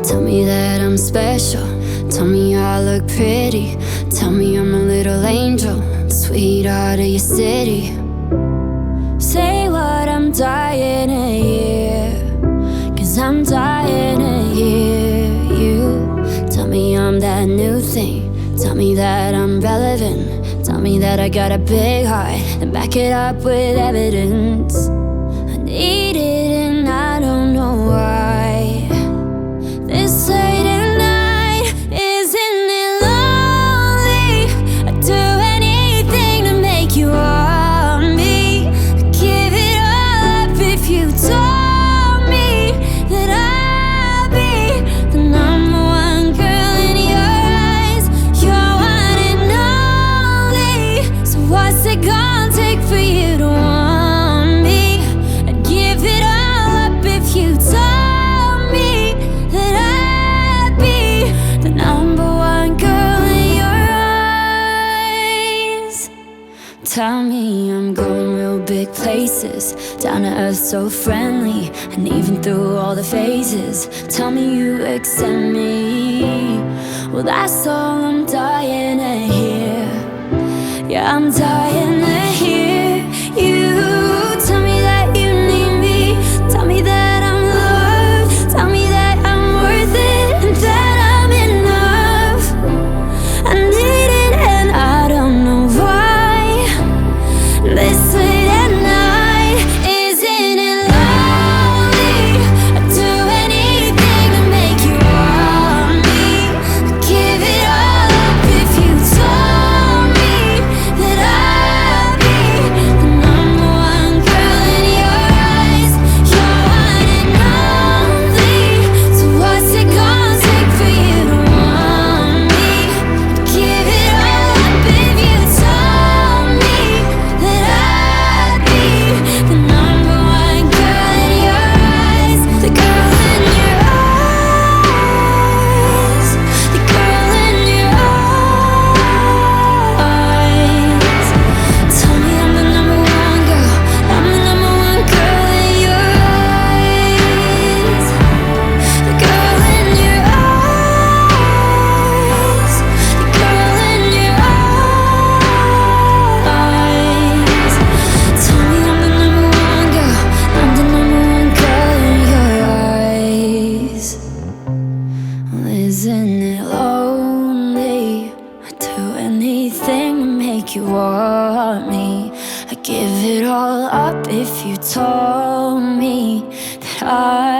Tell me that I'm special. Tell me I look pretty. Tell me I'm a little angel, the sweetheart of your city. Say what I'm dying to hear, 'cause I'm dying to hear you. Tell me I'm that new thing. Tell me that I'm relevant. Tell me that I got a big heart, and back it up with evidence. I need it and I don't know why. This late at night, isn't it lonely? I'd do anything to make you want me. I'd give it all up if you told me that I'd be the number one girl in your eyes. You're one and only. So what's it gonna take for you to want me? I'd give it all up if you told me that I'd be the number one girl in your eyes. Tell me I'm going real big places, down to earth so friendly, and even through all the phases. Tell me you accept me. Well, that's all I'm dying to hear. Yeah, I'm dying to hear you. Tell me that you need me. Tell me that I'm loved. Tell me that I'm worth it and that I'm enough. I need it and I don't know why. This late at night, isn't it lonely? I'd do anything to make you want me. I'd give it all up if you told me that I'd be the number one girl in your eyes. You're one and only. So what's it gonna take for you to want me? I'd give it all up if you told me that I'd be the number one girl in your eyes. The girl in your eyes. The girl in your eyes. Tell me I'm the number one girl. I'm the number one girl in your eyes. The girl in your eyes. The girl in your eyes. Tell me I'm the number one girl. I'm the number one girl in your eyes. Well, isn't it lonely? I'd do anything to make you want me. I'd give it all up if you told me that